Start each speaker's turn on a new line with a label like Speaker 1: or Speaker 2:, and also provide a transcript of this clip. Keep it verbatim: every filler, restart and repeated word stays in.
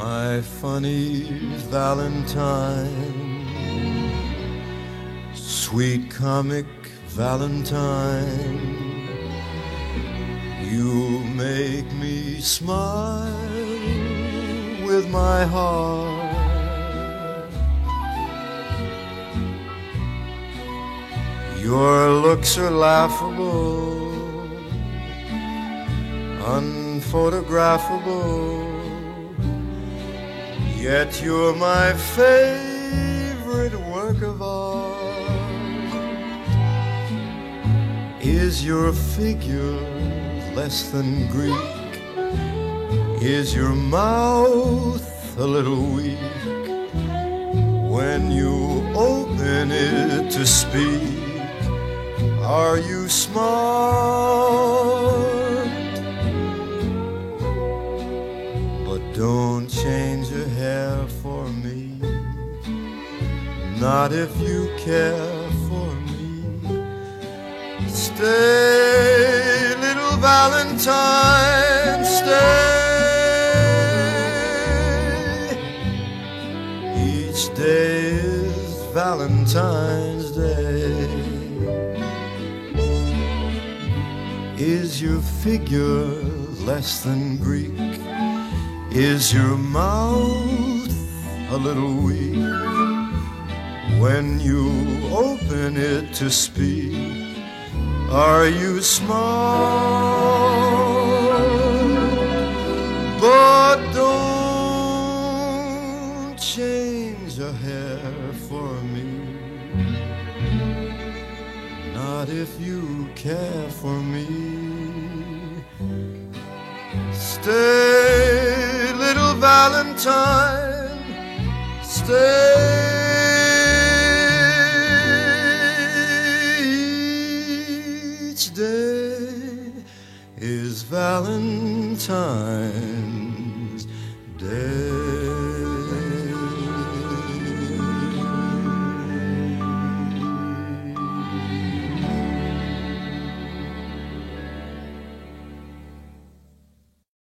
Speaker 1: My funny Valentine, sweet comic Valentine, you make me smile with my heart. Your looks are laughable, unphotographable, yet you're my favorite work of art. Is your figure less than Greek? Is your mouth a little weak when you open it to speak? Are you smart? But don't change your hair for me, not if you care for me. Stay, little Valentine, stay. Each day is Valentine's Day. Is your figure less than Greek? Is your mouth a little weak when you open it to speak? Are you smart? But don't change a hair for me, not if you care for me. Stay, little Valentine, stay. Each day is Valentine's Day.